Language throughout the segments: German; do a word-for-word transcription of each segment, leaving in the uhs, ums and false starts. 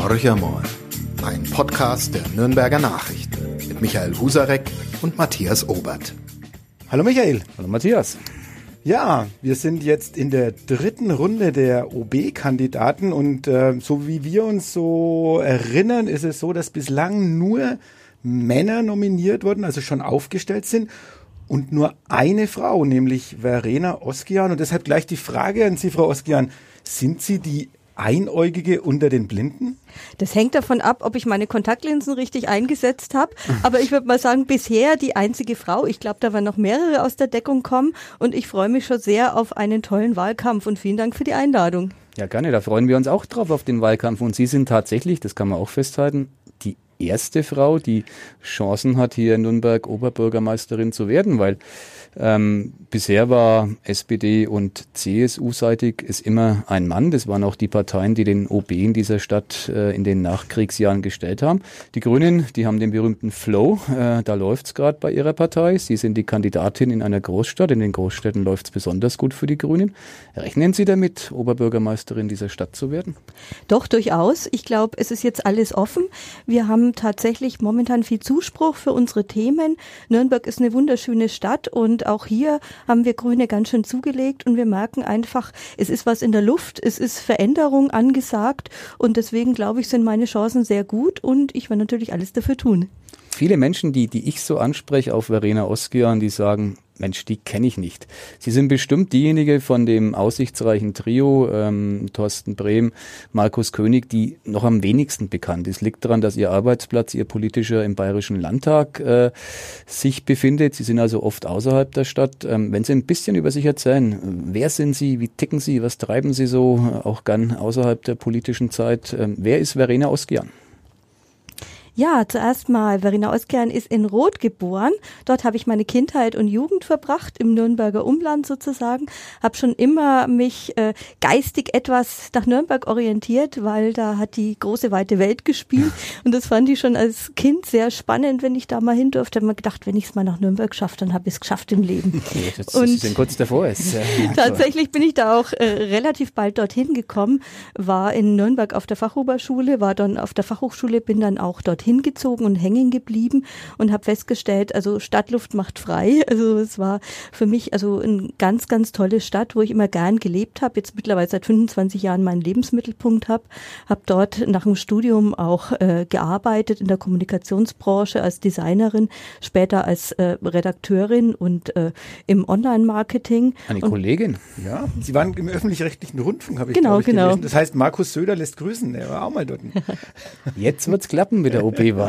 Horcher mal, ein Podcast der Nürnberger Nachrichten mit Michael Husarek und Matthias Obert. Hallo Michael. Hallo Matthias. Ja, wir sind jetzt in der dritten Runde der O B-Kandidaten und äh, so wie wir uns so erinnern, ist es so, dass bislang nur Männer nominiert wurden, also schon aufgestellt sind und nur eine Frau, nämlich Verena Oskian. Und deshalb gleich die Frage an Sie, Frau Oskian, sind Sie die Einäugige unter den Blinden? Das hängt davon ab, ob ich meine Kontaktlinsen richtig eingesetzt habe. Aber ich würde mal sagen, bisher die einzige Frau. Ich glaube, da werden noch mehrere aus der Deckung kommen. Und ich freue mich schon sehr auf einen tollen Wahlkampf. Und vielen Dank für die Einladung. Ja, gerne. Da freuen wir uns auch drauf auf den Wahlkampf. Und Sie sind tatsächlich, das kann man auch festhalten, die erste Frau, die Chancen hat, hier in Nürnberg Oberbürgermeisterin zu werden, weil ähm, bisher war S P D und C S U-seitig ist immer ein Mann. Das waren auch die Parteien, die den O B in dieser Stadt äh, in den Nachkriegsjahren gestellt haben. Die Grünen, die haben den berühmten Flow. Äh, da läuft's gerade bei ihrer Partei. Sie sind die Kandidatin in einer Großstadt. In den Großstädten läuft's besonders gut für die Grünen. Rechnen Sie damit, Oberbürgermeisterin dieser Stadt zu werden? Doch, durchaus. Ich glaube, es ist jetzt alles offen. Wir haben tatsächlich momentan viel Zuspruch für unsere Themen. Nürnberg ist eine wunderschöne Stadt und auch hier haben wir Grüne ganz schön zugelegt und wir merken einfach, es ist was in der Luft, es ist Veränderung angesagt und deswegen glaube ich, sind meine Chancen sehr gut und ich werde natürlich alles dafür tun. Viele Menschen, die, die ich so anspreche auf Verena Oskian, die sagen, Mensch, die kenne ich nicht. Sie sind bestimmt diejenige von dem aussichtsreichen Trio, ähm, Thorsten Brehm, Markus König, die noch am wenigsten bekannt ist. Liegt daran, dass ihr Arbeitsplatz, ihr politischer im Bayerischen Landtag äh, sich befindet. Sie sind also oft außerhalb der Stadt. Ähm, wenn Sie ein bisschen über sich erzählen, wer sind Sie, wie ticken Sie, was treiben Sie so, auch gern außerhalb der politischen Zeit? Ähm, wer ist Verena Oskian? Ja, zuerst mal, Verena Oskian ist in Roth geboren. Dort habe ich meine Kindheit und Jugend verbracht, im Nürnberger Umland sozusagen. Habe schon immer mich äh, geistig etwas nach Nürnberg orientiert, weil da hat die große, weite Welt gespielt. Und das fand ich schon als Kind sehr spannend, wenn ich da mal hin durfte. Ich habe mir gedacht, wenn ich es mal nach Nürnberg schaffe, dann habe ich es geschafft im Leben. Ja, das, und Sie sind kurz davor. Ist, äh, tatsächlich bin ich da auch äh, relativ bald dorthin gekommen, war in Nürnberg auf der Fachoberschule, war dann auf der Fachhochschule, bin dann auch dorthin hingezogen und hängen geblieben und habe festgestellt, also Stadtluft macht frei. Also es war für mich also eine ganz, ganz tolle Stadt, wo ich immer gern gelebt habe. Jetzt mittlerweile seit fünfundzwanzig Jahren meinen Lebensmittelpunkt habe. Habe dort nach dem Studium auch äh, gearbeitet in der Kommunikationsbranche als Designerin, später als äh, Redakteurin und äh, im Online-Marketing. Eine und Kollegin? Ja, Sie waren im öffentlich-rechtlichen Rundfunk, habe ich, genau, ich genau. gelesen. Das heißt, Markus Söder lässt grüßen, er war auch mal dort. Jetzt wird's klappen mit der O B.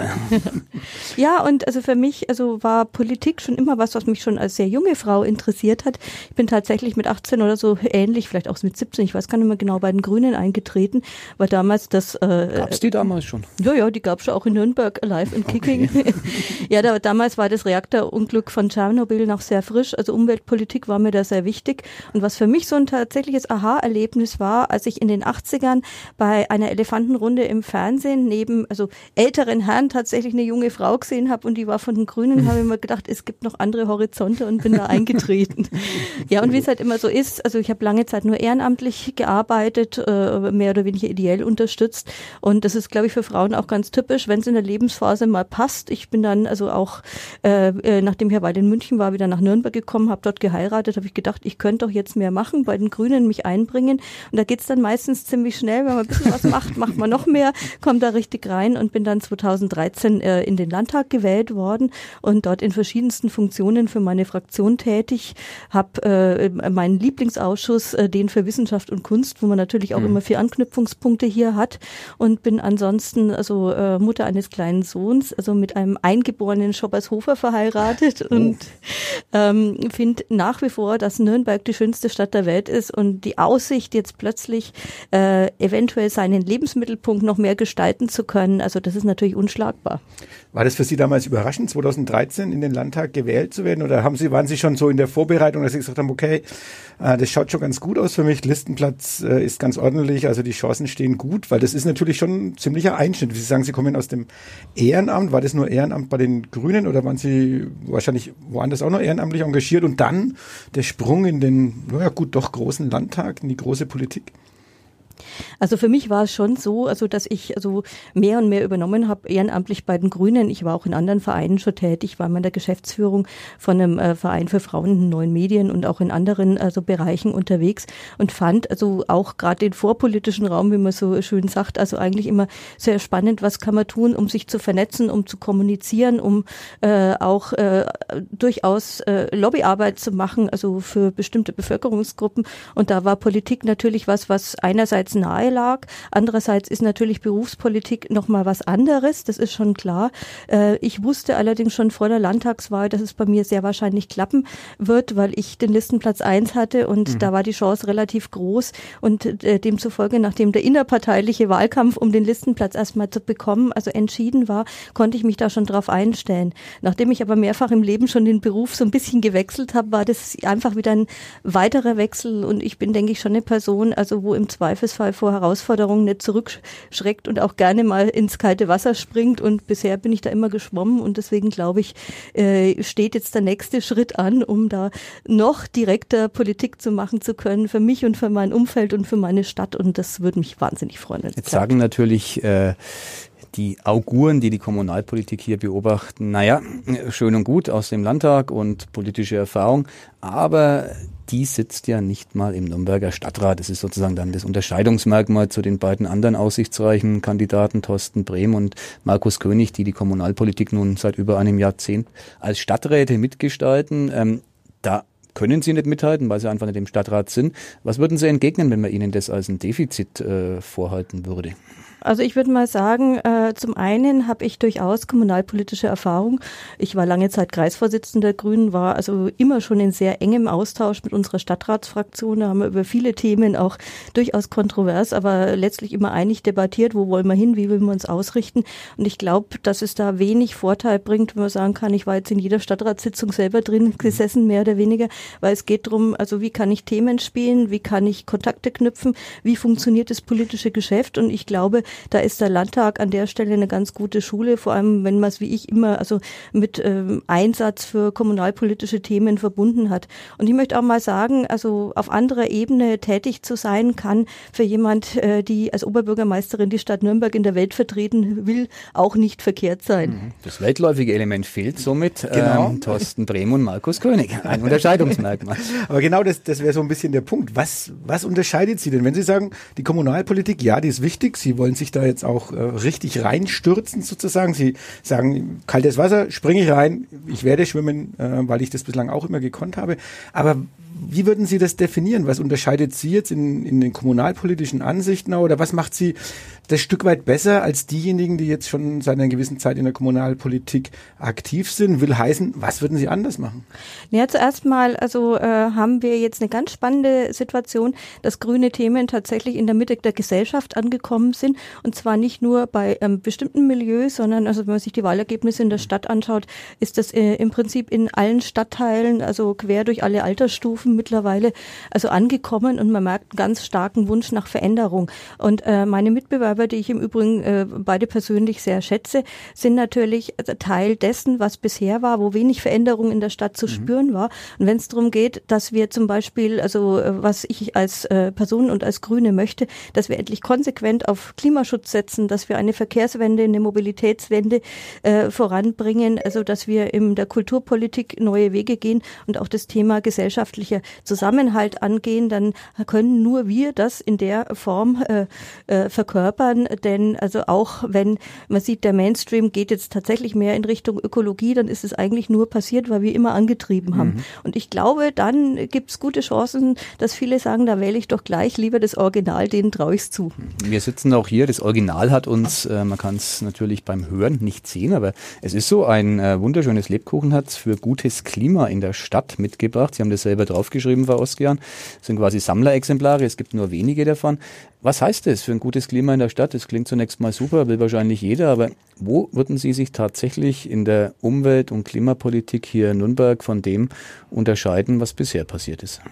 Ja, und also für mich also war Politik schon immer was, was mich schon als sehr junge Frau interessiert hat. Ich bin tatsächlich mit achtzehn oder so ähnlich, vielleicht auch mit siebzehn, ich weiß gar nicht mehr genau, bei den Grünen eingetreten, weil damals das... Äh, Gab's die damals schon? Ja, ja, die gab's schon auch in Nürnberg, Alive and Kicking. Okay. Ja, da, damals war das Reaktorunglück von Tschernobyl noch sehr frisch, also Umweltpolitik war mir da sehr wichtig. Und was für mich so ein tatsächliches Aha-Erlebnis war, als ich in den achtzigern bei einer Elefantenrunde im Fernsehen neben also älteren Herren tatsächlich eine junge Frau gesehen habe und die war von den Grünen, habe ich mir gedacht, es gibt noch andere Horizonte und bin da eingetreten. Ja, und wie es halt immer so ist, also ich habe lange Zeit nur ehrenamtlich gearbeitet, äh, mehr oder weniger ideell unterstützt und das ist, glaube ich, für Frauen auch ganz typisch, wenn es in der Lebensphase mal passt. Ich bin dann also auch, äh, nachdem ich ja bald in München war, wieder nach Nürnberg gekommen, habe dort geheiratet, habe ich gedacht, ich könnte doch jetzt mehr machen, bei den Grünen mich einbringen und da geht's dann meistens ziemlich schnell, wenn man ein bisschen was macht, macht man noch mehr, kommt da richtig rein und bin dann zweitausenddreizehn äh, in den Landtag gewählt worden und dort in verschiedensten Funktionen für meine Fraktion tätig, habe äh, meinen Lieblingsausschuss, äh, den für Wissenschaft und Kunst, wo man natürlich auch mhm. immer vier Anknüpfungspunkte hier hat und bin ansonsten also äh, Mutter eines kleinen Sohns, also mit einem eingeborenen Schoppershofer verheiratet oh. und ähm, finde nach wie vor, dass Nürnberg die schönste Stadt der Welt ist und die Aussicht jetzt plötzlich äh, eventuell seinen Lebensmittelpunkt noch mehr gestalten zu können, also das ist natürlich unschlagbar. War das für Sie damals überraschend, zweitausenddreizehn in den Landtag gewählt zu werden? Oder haben Sie, waren Sie schon so in der Vorbereitung, dass Sie gesagt haben, okay, äh, das schaut schon ganz gut aus für mich, Listenplatz äh, ist ganz ordentlich, also die Chancen stehen gut, weil das ist natürlich schon ein ziemlicher Einschnitt. Wie Sie sagen, Sie kommen aus dem Ehrenamt. War das nur Ehrenamt bei den Grünen oder waren Sie wahrscheinlich woanders auch noch ehrenamtlich engagiert? Und dann der Sprung in den, naja gut, doch großen Landtag, in die große Politik? Also für mich war es schon so, also dass ich also mehr und mehr übernommen habe, ehrenamtlich bei den Grünen. Ich war auch in anderen Vereinen schon tätig, war mal in der Geschäftsführung von einem äh, Verein für Frauen in neuen Medien und auch in anderen also Bereichen unterwegs und fand also auch gerade den vorpolitischen Raum, wie man so schön sagt, also eigentlich immer sehr spannend, was kann man tun, um sich zu vernetzen, um zu kommunizieren, um äh, auch äh, durchaus äh, Lobbyarbeit zu machen, also für bestimmte Bevölkerungsgruppen. Und da war Politik natürlich was, was einerseits nahe lag. Andererseits ist natürlich Berufspolitik nochmal was anderes, das ist schon klar. Ich wusste allerdings schon vor der Landtagswahl, dass es bei mir sehr wahrscheinlich klappen wird, weil ich den Listenplatz eins hatte und mhm. da war die Chance relativ groß und demzufolge, nachdem der innerparteiliche Wahlkampf, um den Listenplatz erstmal zu bekommen, also entschieden war, konnte ich mich da schon drauf einstellen. Nachdem ich aber mehrfach im Leben schon den Beruf so ein bisschen gewechselt habe, war das einfach wieder ein weiterer Wechsel und ich bin, denke ich, schon eine Person, also wo im Zweifelsfall vor Herausforderungen nicht zurückschreckt und auch gerne mal ins kalte Wasser springt und bisher bin ich da immer geschwommen und deswegen glaube ich, äh, steht jetzt der nächste Schritt an, um da noch direkter Politik zu machen zu können für mich und für mein Umfeld und für meine Stadt und das würde mich wahnsinnig freuen. Jetzt sagen natürlich äh, die Auguren, die die Kommunalpolitik hier beobachten, naja, schön und gut aus dem Landtag und politische Erfahrung, aber die sitzt ja nicht mal im Nürnberger Stadtrat. Das ist sozusagen dann das Unterscheidungsmerkmal zu den beiden anderen aussichtsreichen Kandidaten, Thorsten Brehm und Markus König, die die Kommunalpolitik nun seit über einem Jahrzehnt als Stadträte mitgestalten. Ähm, da können Sie nicht mithalten, weil Sie einfach nicht im Stadtrat sind. Was würden Sie entgegnen, wenn man Ihnen das als ein Defizit äh, vorhalten würde? Also ich würde mal sagen, äh, zum einen habe ich durchaus kommunalpolitische Erfahrung. Ich war lange Zeit Kreisvorsitzende der Grünen, war also immer schon in sehr engem Austausch mit unserer Stadtratsfraktion. Da haben wir über viele Themen auch durchaus kontrovers, aber letztlich immer einig debattiert, wo wollen wir hin, wie wollen wir uns ausrichten. Und ich glaube, dass es da wenig Vorteil bringt, wenn man sagen kann, ich war jetzt in jeder Stadtratssitzung selber drin gesessen, mehr oder weniger, weil es geht darum, also wie kann ich Themen spielen, wie kann ich Kontakte knüpfen, wie funktioniert das politische Geschäft und ich glaube, da ist der Landtag an der Stelle eine ganz gute Schule, vor allem wenn man es wie ich immer also mit ähm, Einsatz für kommunalpolitische Themen verbunden hat. Und ich möchte auch mal sagen, also auf anderer Ebene tätig zu sein, kann für jemand, äh, die als Oberbürgermeisterin die Stadt Nürnberg in der Welt vertreten will, auch nicht verkehrt sein. Das weltläufige Element fehlt somit. Genau. Ähm, Thorsten Brehm und Markus König. Ein Unterscheidungsmerkmal. Aber genau das, das wäre so ein bisschen der Punkt. Was, was unterscheidet Sie denn? Wenn Sie sagen, die Kommunalpolitik, ja, die ist wichtig, Sie wollen sich da jetzt auch äh, richtig reinstürzen sozusagen. Sie sagen, kaltes Wasser, springe ich rein, ich werde schwimmen, äh, weil ich das bislang auch immer gekonnt habe. Aber wie würden Sie das definieren? Was unterscheidet Sie jetzt in, in den kommunalpolitischen Ansichten oder was macht Sie das Stück weit besser als diejenigen, die jetzt schon seit einer gewissen Zeit in der Kommunalpolitik aktiv sind? Will heißen, was würden Sie anders machen? Ja, zuerst mal, also äh, haben wir jetzt eine ganz spannende Situation, dass grüne Themen tatsächlich in der Mitte der Gesellschaft angekommen sind und zwar nicht nur bei ähm, bestimmten Milieus, sondern also wenn man sich die Wahlergebnisse in der Stadt anschaut, ist das äh, im Prinzip in allen Stadtteilen, also quer durch alle Altersstufen mittlerweile also angekommen und man merkt einen ganz starken Wunsch nach Veränderung. Und äh, meine Mitbewerber, die ich im Übrigen äh, beide persönlich sehr schätze, sind natürlich Teil dessen, was bisher war, wo wenig Veränderung in der Stadt zu mhm. spüren war. Und wenn es darum geht, dass wir zum Beispiel, also äh, was ich als äh, Person und als Grüne möchte, dass wir endlich konsequent auf Klimaschutz setzen, dass wir eine Verkehrswende, eine Mobilitätswende äh, voranbringen, also dass wir in der Kulturpolitik neue Wege gehen und auch das Thema gesellschaftlicher Zusammenhalt angehen, dann können nur wir das in der Form äh, äh, verkörpern, denn also auch wenn man sieht, der Mainstream geht jetzt tatsächlich mehr in Richtung Ökologie, dann ist es eigentlich nur passiert, weil wir immer angetrieben haben. Mhm. Und ich glaube, dann gibt es gute Chancen, dass viele sagen, da wähle ich doch gleich lieber das Original, denen traue ich es zu. Wir sitzen auch hier, das Original hat uns, äh, man kann es natürlich beim Hören nicht sehen, aber es ist so, ein äh, wunderschönes Lebkuchenherz für gutes Klima in der Stadt mitgebracht. Sie haben das selber draufgeschrieben, Frau Oskian. Das sind quasi Sammlerexemplare, es gibt nur wenige davon. Was heißt das für ein gutes Klima in der Stadt? Das klingt zunächst mal super, will wahrscheinlich jeder, aber wo würden Sie sich tatsächlich in der Umwelt- und Klimapolitik hier in Nürnberg von dem unterscheiden, was bisher passiert ist?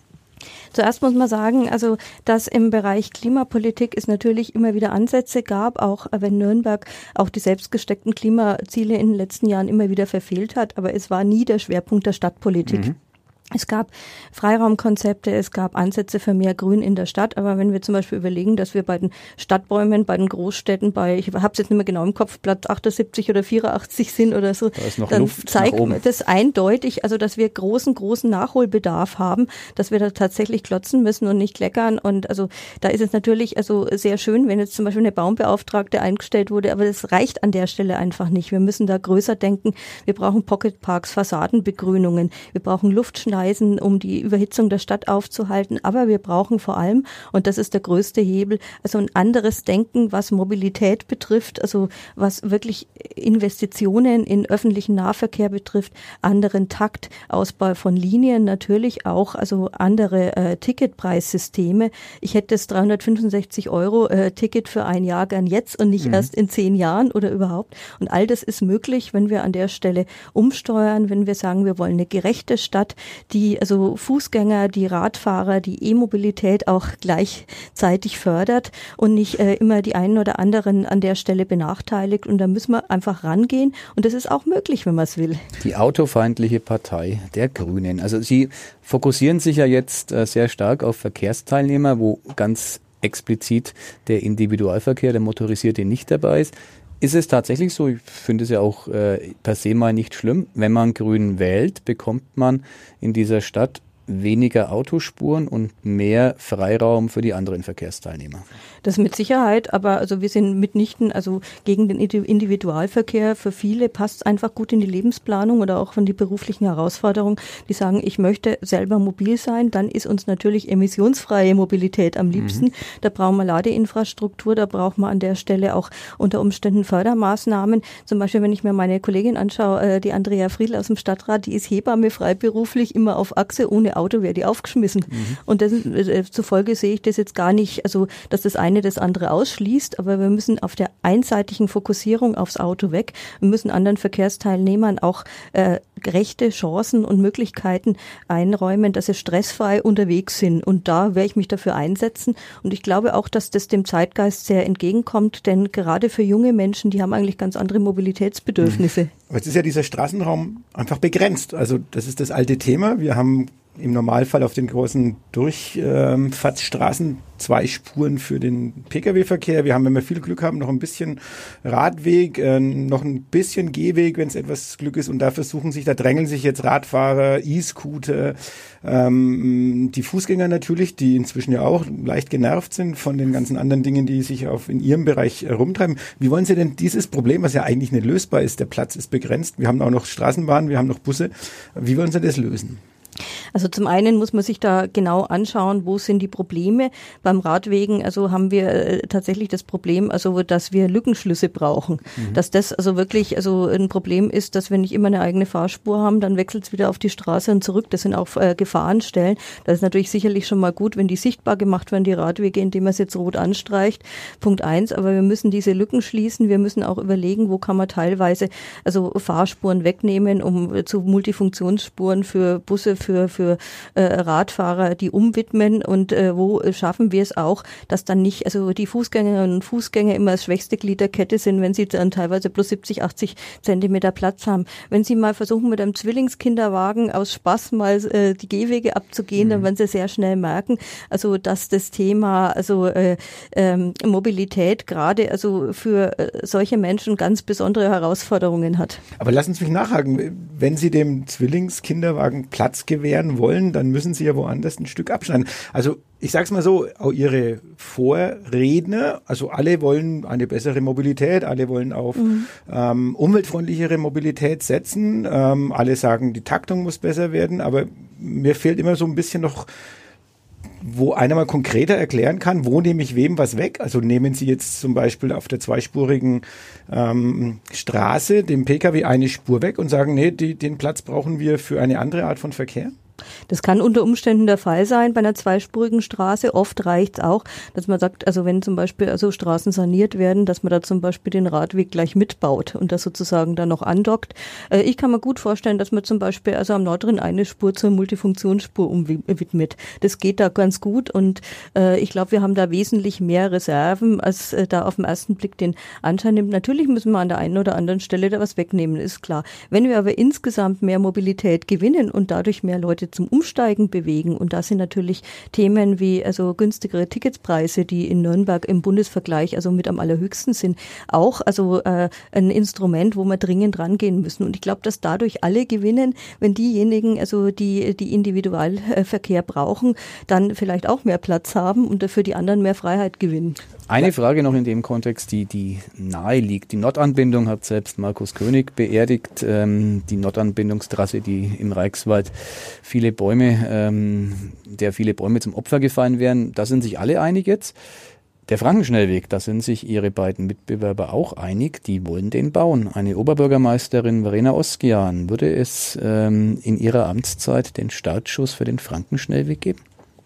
Zuerst muss man sagen, also dass im Bereich Klimapolitik es natürlich immer wieder Ansätze gab, auch wenn Nürnberg auch die selbstgesteckten Klimaziele in den letzten Jahren immer wieder verfehlt hat, aber es war nie der Schwerpunkt der Stadtpolitik. Mhm. Es gab Freiraumkonzepte, es gab Ansätze für mehr Grün in der Stadt, aber wenn wir zum Beispiel überlegen, dass wir bei den Stadtbäumen, bei den Großstädten, bei, ich habe es jetzt nicht mehr genau im Kopf, Platz achtundsiebzig oder vierundachtzig sind oder so, da ist noch dann Luft zeigt nach oben. das eindeutig, also dass wir großen, großen Nachholbedarf haben, dass wir da tatsächlich klotzen müssen und nicht kleckern. Und also da ist es natürlich also sehr schön, wenn jetzt zum Beispiel eine Baumbeauftragte eingestellt wurde, aber das reicht an der Stelle einfach nicht. Wir müssen da größer denken. Wir brauchen Pocketparks, Fassadenbegrünungen, wir brauchen Luftschneiden, um die Überhitzung der Stadt aufzuhalten. Aber wir brauchen vor allem, und das ist der größte Hebel, also ein anderes Denken, was Mobilität betrifft, also was wirklich Investitionen in öffentlichen Nahverkehr betrifft, anderen Takt, Ausbau von Linien natürlich auch, also andere äh, Ticketpreissysteme. Ich hätte das dreihundertfünfundsechzig Euro äh, Ticket für ein Jahr gern jetzt und nicht mhm. erst in zehn Jahren oder überhaupt. Und all das ist möglich, wenn wir an der Stelle umsteuern, wenn wir sagen, wir wollen eine gerechte Stadt, die also Fußgänger, die Radfahrer, die E-Mobilität auch gleichzeitig fördert und nicht äh, immer die einen oder anderen an der Stelle benachteiligt. Und da müssen wir einfach rangehen. Und das ist auch möglich, wenn man es will. Die autofeindliche Partei der Grünen. Also Sie fokussieren sich ja jetzt äh, sehr stark auf Verkehrsteilnehmer, wo ganz explizit der Individualverkehr, der motorisierte, nicht dabei ist. Ist es tatsächlich so, ich finde es ja auch äh, per se mal nicht schlimm, wenn man Grün wählt, bekommt man in dieser Stadt weniger Autospuren und mehr Freiraum für die anderen Verkehrsteilnehmer. Das mit Sicherheit, aber also wir sind mitnichten also gegen den Individualverkehr. Für viele passt es einfach gut in die Lebensplanung oder auch von die beruflichen Herausforderungen, die sagen, ich möchte selber mobil sein, dann ist uns natürlich emissionsfreie Mobilität am liebsten. Mhm. Da brauchen wir Ladeinfrastruktur, da braucht man an der Stelle auch unter Umständen Fördermaßnahmen. Zum Beispiel, wenn ich mir meine Kollegin anschaue, die Andrea Friedl aus dem Stadtrat, die ist Hebamme freiberuflich, immer auf Achse, ohne Auto wäre die aufgeschmissen. Mhm. Und das, äh, zufolge sehe ich das jetzt gar nicht, also dass das eine das andere ausschließt, aber wir müssen auf der einseitigen Fokussierung aufs Auto weg. Wir müssen anderen Verkehrsteilnehmern auch äh, gerechte Chancen und Möglichkeiten einräumen, dass sie stressfrei unterwegs sind. Und da werde ich mich dafür einsetzen. Und ich glaube auch, dass das dem Zeitgeist sehr entgegenkommt, denn gerade für junge Menschen, die haben eigentlich ganz andere Mobilitätsbedürfnisse. Mhm. Aber jetzt ist ja dieser Straßenraum einfach begrenzt. Also das ist das alte Thema. Wir haben im Normalfall auf den großen Durchfahrtsstraßen zwei Spuren für den Pkw-Verkehr. Wir haben, wenn wir viel Glück haben, noch ein bisschen Radweg, äh, noch ein bisschen Gehweg, wenn es etwas Glück ist. Und da versuchen sich, da drängeln sich jetzt Radfahrer, E-Scooter, ähm, die Fußgänger natürlich, die inzwischen ja auch leicht genervt sind von den ganzen anderen Dingen, die sich auf in ihrem Bereich herumtreiben. Wie wollen Sie denn dieses Problem, was ja eigentlich nicht lösbar ist, der Platz ist begrenzt, wir haben auch noch Straßenbahnen, wir haben noch Busse, wie wollen Sie das lösen? Also zum einen muss man sich da genau anschauen, wo sind die Probleme. Beim Radwegen, also haben wir äh, tatsächlich das Problem, also dass wir Lückenschlüsse brauchen. Mhm. Dass das also wirklich also ein Problem ist, dass wir nicht immer eine eigene Fahrspur haben, dann wechselt es wieder auf die Straße und zurück. Das sind auch äh, Gefahrenstellen. Das ist natürlich sicherlich schon mal gut, wenn die sichtbar gemacht werden, die Radwege, indem man es jetzt rot anstreicht. Punkt eins, aber wir müssen diese Lücken schließen. Wir müssen auch überlegen, wo kann man teilweise also Fahrspuren wegnehmen, um äh, zu Multifunktionsspuren für Busse, für für äh, Radfahrer, die umwidmen und äh, wo äh, schaffen wir es auch, dass dann nicht, also die Fußgängerinnen und Fußgänger immer das schwächste Glied der Kette sind, wenn sie dann teilweise plus siebzig, achtzig Zentimeter Platz haben. Wenn sie mal versuchen, mit einem Zwillingskinderwagen aus Spaß mal äh, die Gehwege abzugehen, mhm. dann werden sie sehr schnell merken, also dass das Thema also äh, ähm, Mobilität gerade also für äh, solche Menschen ganz besondere Herausforderungen hat. Aber lassen Sie mich nachhaken, wenn Sie dem Zwillingskinderwagen Platz gewähren wollen, dann müssen Sie ja woanders ein Stück abschneiden. Also ich sage es mal so, auch Ihre Vorredner, also alle wollen eine bessere Mobilität, alle wollen auf mhm. ähm, umweltfreundlichere Mobilität setzen, ähm, alle sagen, die Taktung muss besser werden, aber mir fehlt immer so ein bisschen noch, wo einer mal konkreter erklären kann, wo nehme ich wem was weg. Also nehmen Sie jetzt zum Beispiel auf der zweispurigen ähm, Straße dem Pkw eine Spur weg und sagen, nee, die, den Platz brauchen wir für eine andere Art von Verkehr? Das kann unter Umständen der Fall sein bei einer zweispurigen Straße. Oft reicht es auch, dass man sagt, also wenn zum Beispiel also Straßen saniert werden, dass man da zum Beispiel den Radweg gleich mitbaut und das sozusagen dann noch andockt. Äh, ich kann mir gut vorstellen, dass man zum Beispiel also am Nordring eine Spur zur Multifunktionsspur umwidmet. Das geht da ganz gut und äh, ich glaube, wir haben da wesentlich mehr Reserven, als äh, da auf den ersten Blick den Anschein nimmt. Natürlich müssen wir an der einen oder anderen Stelle da was wegnehmen, ist klar. Wenn wir aber insgesamt mehr Mobilität gewinnen und dadurch mehr Leute Leute zum Umsteigen bewegen. Und da sind natürlich Themen wie also günstigere Ticketspreise, die in Nürnberg im Bundesvergleich also mit am allerhöchsten sind, auch also äh, ein Instrument, wo wir dringend rangehen müssen. Und ich glaube, dass dadurch alle gewinnen, wenn diejenigen, also die die Individualverkehr brauchen, dann vielleicht auch mehr Platz haben und dafür die anderen mehr Freiheit gewinnen. Eine Frage noch in dem Kontext, die, die nahe liegt. Die Nordanbindung hat selbst Markus König beerdigt. Ähm, die Nordanbindungstrasse, die im Reichswald viele Bäume, ähm, der viele Bäume zum Opfer gefallen wären. Da sind sich alle einig jetzt. Der Frankenschnellweg, da sind sich ihre beiden Mitbewerber auch einig. Die wollen den bauen. Eine Oberbürgermeisterin, Verena Oskian, würde es ähm, in ihrer Amtszeit den Startschuss für den Frankenschnellweg geben?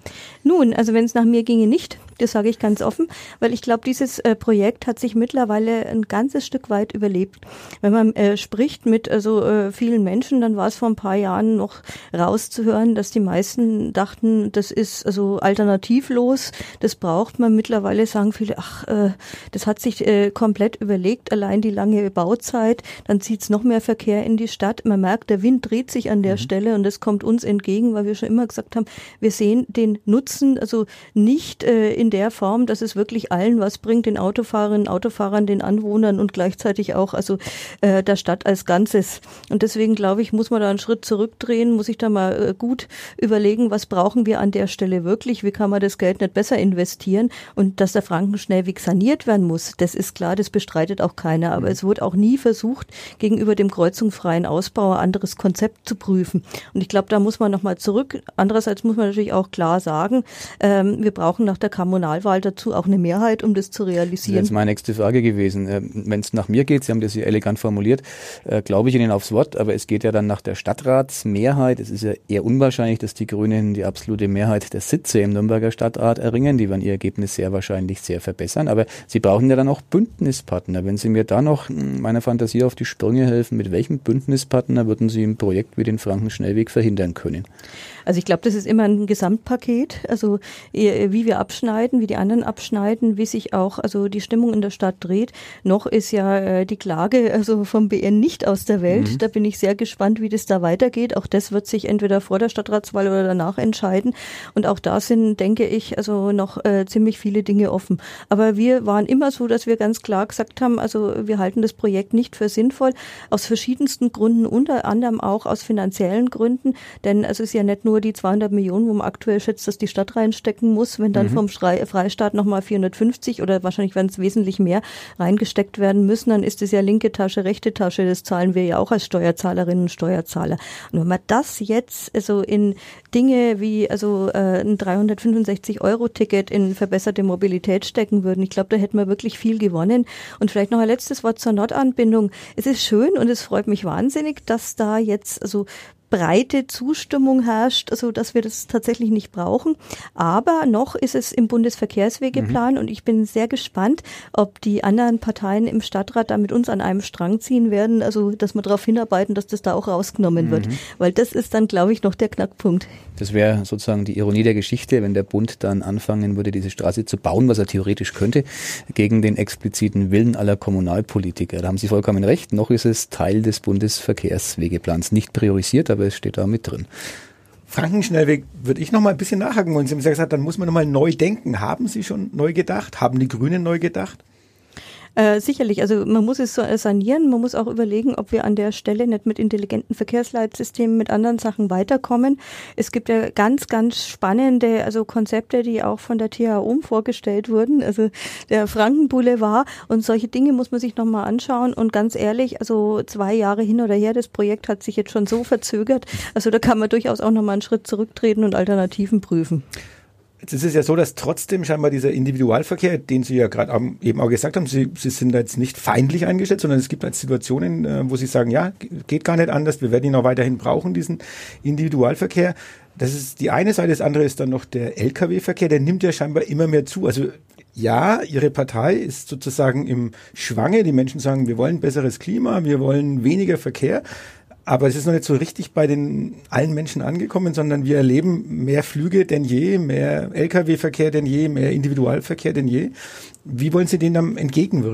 Nun, also wenn es nach mir ginge, nicht. Das sage ich ganz offen, weil ich glaube, dieses äh, Projekt hat sich mittlerweile ein ganzes Stück weit überlebt. Wenn man äh, spricht mit also äh, vielen Menschen, dann war es vor ein paar Jahren noch rauszuhören, dass die meisten dachten, das ist also alternativlos, das braucht man. Mittlerweile sagen viele, ach, äh, das hat sich äh, komplett überlegt, allein die lange Bauzeit, dann zieht es noch mehr Verkehr in die Stadt. Man merkt, der Wind dreht sich an der mhm. Stelle und das kommt uns entgegen, weil wir schon immer gesagt haben, wir sehen den Nutzen also nicht äh, in der Form, dass es wirklich allen was bringt, den Autofahrerinnen, Autofahrern, den Anwohnern und gleichzeitig auch also äh, der Stadt als Ganzes. Und deswegen glaube ich, muss man da einen Schritt zurückdrehen, muss ich da mal äh, gut überlegen, was brauchen wir an der Stelle wirklich, wie kann man das Geld nicht besser investieren und dass der Frankenschnellweg saniert werden muss, das ist klar, das bestreitet auch keiner, aber mhm. es wurde auch nie versucht, gegenüber dem kreuzungsfreien Ausbau ein anderes Konzept zu prüfen. Und ich glaube, da muss man nochmal zurück. Andererseits muss man natürlich auch klar sagen, ähm, wir brauchen nach der Kommunalwahl dazu auch eine Mehrheit, um das zu realisieren. Das ist meine nächste Frage gewesen. Wenn es nach mir geht, Sie haben das ja elegant formuliert, äh, glaube ich Ihnen aufs Wort, aber es geht ja dann nach der Stadtratsmehrheit. Es ist ja eher unwahrscheinlich, dass die Grünen die absolute Mehrheit der Sitze im Nürnberger Stadtrat erringen. Die werden ihr Ergebnis sehr wahrscheinlich sehr verbessern, aber Sie brauchen ja dann auch Bündnispartner. Wenn Sie mir da noch meiner Fantasie auf die Sprünge helfen, mit welchem Bündnispartner würden Sie ein Projekt wie den Frankenschnellweg verhindern können? Also ich glaube, das ist immer ein Gesamtpaket, also wie wir abschneiden, wie die anderen abschneiden, wie sich auch also die Stimmung in der Stadt dreht. Noch ist ja äh, die Klage also vom B N nicht aus der Welt. Mhm. Da bin ich sehr gespannt, wie das da weitergeht. Auch das wird sich entweder vor der Stadtratswahl oder danach entscheiden. Und auch da sind, denke ich, also noch äh, ziemlich viele Dinge offen. Aber wir waren immer so, dass wir ganz klar gesagt haben, also wir halten das Projekt nicht für sinnvoll, aus verschiedensten Gründen, unter anderem auch aus finanziellen Gründen. Denn es ist ja nicht nur die zweihundert Millionen, wo man aktuell schätzt, dass die Stadt reinstecken muss, wenn dann mhm. vom Schrei- Freistaat nochmal vierhundertfünfzig oder wahrscheinlich werden es wesentlich mehr reingesteckt werden müssen, dann ist es ja linke Tasche, rechte Tasche, das zahlen wir ja auch als Steuerzahlerinnen und Steuerzahler. Und wenn man das jetzt also in Dinge wie also äh, ein dreihundertfünfundsechzig Euro Ticket in verbesserte Mobilität stecken würden, ich glaube, da hätten wir wirklich viel gewonnen. Und vielleicht noch ein letztes Wort zur Nordanbindung. Es ist schön und es freut mich wahnsinnig, dass da jetzt also breite Zustimmung herrscht, also dass wir das tatsächlich nicht brauchen. Aber noch ist es im Bundesverkehrswegeplan mhm. und ich bin sehr gespannt, ob die anderen Parteien im Stadtrat da mit uns an einem Strang ziehen werden, also dass wir darauf hinarbeiten, dass das da auch rausgenommen mhm. wird. Weil das ist dann, glaube ich, noch der Knackpunkt. Das wäre sozusagen die Ironie der Geschichte, wenn der Bund dann anfangen würde, diese Straße zu bauen, was er theoretisch könnte, gegen den expliziten Willen aller Kommunalpolitiker. Da haben Sie vollkommen recht. Noch ist es Teil des Bundesverkehrswegeplans, nicht priorisiert, aber es steht da mit drin. Frankenschnellweg würde ich noch mal ein bisschen nachhaken wollen. Sie haben gesagt, dann muss man noch mal neu denken. Haben Sie schon neu gedacht? Haben die Grünen neu gedacht? Äh, sicherlich, also man muss es so sanieren, man muss auch überlegen, ob wir an der Stelle nicht mit intelligenten Verkehrsleitsystemen, mit anderen Sachen weiterkommen. Es gibt ja ganz, ganz spannende also Konzepte, die auch von der T H U vorgestellt wurden, also der Frankenboulevard und solche Dinge muss man sich nochmal anschauen und ganz ehrlich, also zwei Jahre hin oder her, das Projekt hat sich jetzt schon so verzögert, also da kann man durchaus auch nochmal einen Schritt zurücktreten und Alternativen prüfen. Jetzt ist es ja so, dass trotzdem scheinbar dieser Individualverkehr, den Sie ja gerade eben auch gesagt haben, Sie, Sie sind da jetzt nicht feindlich eingestellt, sondern es gibt halt Situationen, wo Sie sagen, ja, geht gar nicht anders, wir werden ihn auch weiterhin brauchen, diesen Individualverkehr. Das ist die eine Seite, das andere ist dann noch der L K W-Verkehr, der nimmt ja scheinbar immer mehr zu. Also ja, Ihre Partei ist sozusagen im Schwange, die Menschen sagen, wir wollen besseres Klima, wir wollen weniger Verkehr. Aber es ist noch nicht so richtig bei den allen Menschen angekommen, sondern wir erleben mehr Flüge denn je, mehr L K W-Verkehr denn je, mehr Individualverkehr denn je. Wie wollen Sie denen dann entgegenwirken?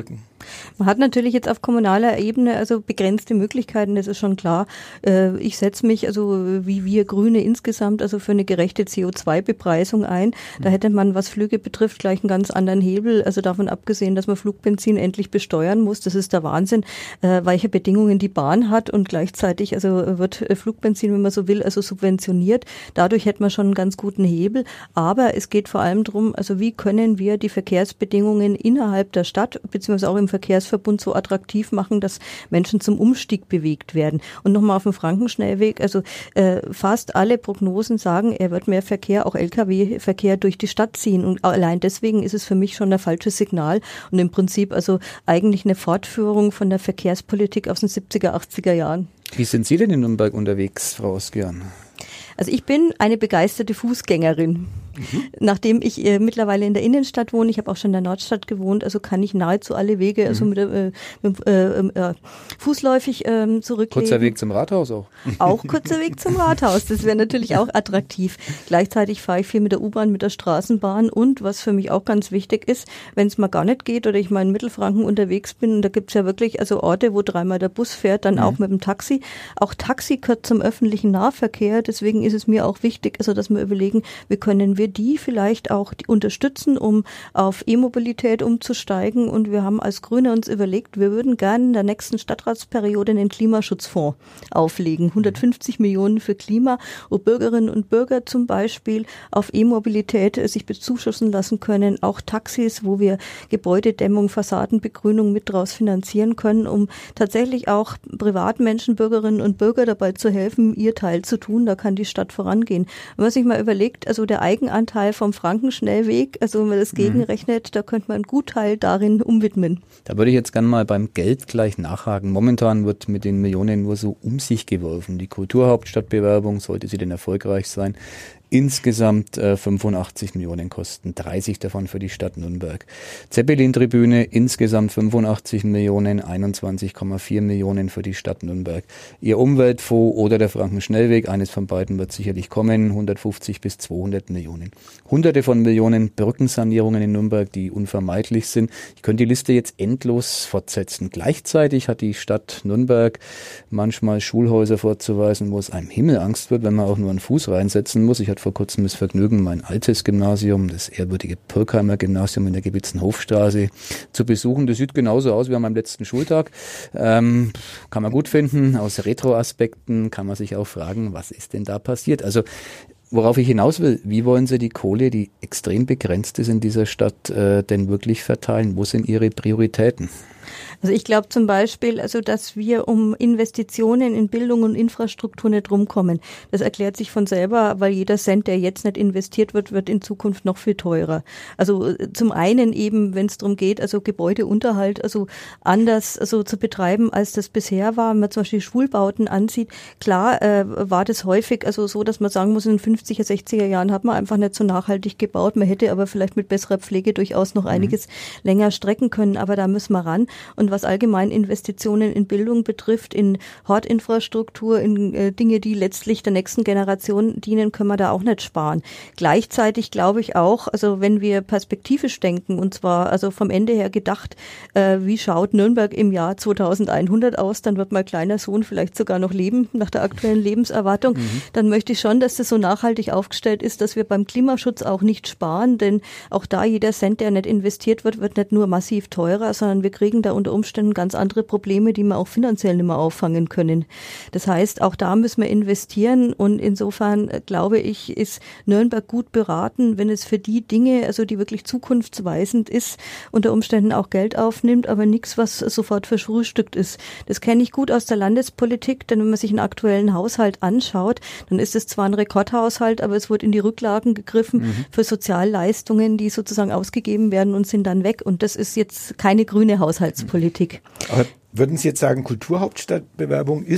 Man hat natürlich jetzt auf kommunaler Ebene also begrenzte Möglichkeiten, das ist schon klar. Ich setze mich, also wie wir Grüne insgesamt, also für eine gerechte C O zwei Bepreisung ein. Da hätte man, was Flüge betrifft, gleich einen ganz anderen Hebel. Also davon abgesehen, dass man Flugbenzin endlich besteuern muss. Das ist der Wahnsinn, welche Bedingungen die Bahn hat und gleichzeitig also wird Flugbenzin, wenn man so will, also subventioniert. Dadurch hätte man schon einen ganz guten Hebel. Aber es geht vor allem darum, also wie können wir die Verkehrsbedingungen innerhalb der Stadt beziehungsweise auch im Verkehrsverbund so attraktiv machen, dass Menschen zum Umstieg bewegt werden. Und nochmal auf dem Frankenschnellweg, also äh, fast alle Prognosen sagen, er wird mehr Verkehr, auch L K W-Verkehr durch die Stadt ziehen. Und allein deswegen ist es für mich schon ein falsches Signal und im Prinzip also eigentlich eine Fortführung von der Verkehrspolitik aus den siebziger, achtziger Jahren. Wie sind Sie denn in Nürnberg unterwegs, Frau Oskian? Also ich bin eine begeisterte Fußgängerin. Mhm. Nachdem ich äh, mittlerweile in der Innenstadt wohne, ich habe auch schon in der Nordstadt gewohnt, also kann ich nahezu alle Wege mhm. also mit, äh, mit äh, äh, fußläufig äh, zurücklegen. Kurzer Weg zum Rathaus auch. Auch kurzer Weg zum Rathaus, das wäre natürlich auch attraktiv. Gleichzeitig fahre ich viel mit der U-Bahn, mit der Straßenbahn und was für mich auch ganz wichtig ist, wenn es mal gar nicht geht oder ich mal in Mittelfranken unterwegs bin, und da gibt es ja wirklich also Orte, wo dreimal der Bus fährt, dann mhm. auch mit dem Taxi. Auch Taxi gehört zum öffentlichen Nahverkehr, deswegen ist es mir auch wichtig, also dass wir überlegen, wie können wir die vielleicht auch unterstützen, um auf E-Mobilität umzusteigen. Und wir haben als Grüne uns überlegt, wir würden gerne in der nächsten Stadtratsperiode einen Klimaschutzfonds auflegen. hundertfünfzig Millionen für Klima, wo Bürgerinnen und Bürger zum Beispiel auf E-Mobilität sich bezuschussen lassen können. Auch Taxis, wo wir Gebäudedämmung, Fassadenbegrünung mit draus finanzieren können, um tatsächlich auch Privatmenschen, Bürgerinnen und Bürger dabei zu helfen, ihr Teil zu tun. Da kann die Stadt vorangehen. Wenn man sich mal überlegt, also der Eigenanteil vom Frankenschnellweg, also wenn man das gegenrechnet, mhm. da könnte man einen Gutteil darin umwidmen. Da würde ich jetzt gerne mal beim Geld gleich nachhaken. Momentan wird mit den Millionen nur so um sich geworfen. Die Kulturhauptstadtbewerbung, sollte sie denn erfolgreich sein, insgesamt äh, fünfundachtzig Millionen kosten, dreißig davon für die Stadt Nürnberg. Zeppelin-Tribüne insgesamt fünfundachtzig Millionen, einundzwanzig Komma vier Millionen für die Stadt Nürnberg. Ihr Umweltfonds oder der Frankenschnellweg, eines von beiden wird sicherlich kommen, hundertfünfzig bis zweihundert Millionen. Hunderte von Millionen Brückensanierungen in Nürnberg, die unvermeidlich sind. Ich könnte die Liste jetzt endlos fortsetzen. Gleichzeitig hat die Stadt Nürnberg manchmal Schulhäuser vorzuweisen, wo es einem Himmelangst wird, wenn man auch nur einen Fuß reinsetzen muss. Ich hatte vor kurzem das Vergnügen, mein altes Gymnasium, das ehrwürdige Pirkheimer Gymnasium in der Gebitzenhofstraße, zu besuchen. Das sieht genauso aus wie an meinem letzten Schultag. Ähm, kann man gut finden. Aus Retro-Aspekten kann man sich auch fragen, was ist denn da passiert? Also worauf ich hinaus will, wie wollen Sie die Kohle, die extrem begrenzt ist in dieser Stadt, äh, denn wirklich verteilen? Wo sind Ihre Prioritäten? Also ich glaube zum Beispiel, also dass wir um Investitionen in Bildung und Infrastruktur nicht rumkommen. Das erklärt sich von selber, weil jeder Cent, der jetzt nicht investiert wird, wird in Zukunft noch viel teurer. Also zum einen eben, wenn es darum geht, also Gebäudeunterhalt also anders also zu betreiben, als das bisher war. Wenn man zum Beispiel Schulbauten ansieht, klar äh, war das häufig also so, dass man sagen muss, in den fünfziger, sechziger Jahren hat man einfach nicht so nachhaltig gebaut. Man hätte aber vielleicht mit besserer Pflege durchaus noch einiges mhm. länger strecken können, aber da müssen wir ran. Und was allgemein Investitionen in Bildung betrifft, in Hortinfrastruktur, in äh, Dinge, die letztlich der nächsten Generation dienen, können wir da auch nicht sparen. Gleichzeitig glaube ich auch, also wenn wir perspektivisch denken, und zwar also vom Ende her gedacht, äh, wie schaut Nürnberg im Jahr zweitausendeinhundert aus, dann wird mein kleiner Sohn vielleicht sogar noch leben, nach der aktuellen Lebenserwartung, mhm. dann möchte ich schon, dass das so nachhaltig aufgestellt ist, dass wir beim Klimaschutz auch nicht sparen, denn auch da jeder Cent, der nicht investiert wird, wird nicht nur massiv teurer, sondern wir kriegen da unter Umständen ganz andere Probleme, die wir auch finanziell nicht mehr auffangen können. Das heißt, auch da müssen wir investieren und insofern glaube ich, ist Nürnberg gut beraten, wenn es für die Dinge, also die wirklich zukunftsweisend ist, unter Umständen auch Geld aufnimmt, aber nichts, was sofort verschrühstückt ist. Das kenne ich gut aus der Landespolitik, denn wenn man sich einen aktuellen Haushalt anschaut, dann ist es zwar ein Rekordhaushalt, aber es wurde in die Rücklagen gegriffen mhm. für Sozialleistungen, die sozusagen ausgegeben werden und sind dann weg und das ist jetzt keine grüne Haushaltspolitik. Aber würden Sie jetzt sagen, Kulturhauptstadtbewerbung ist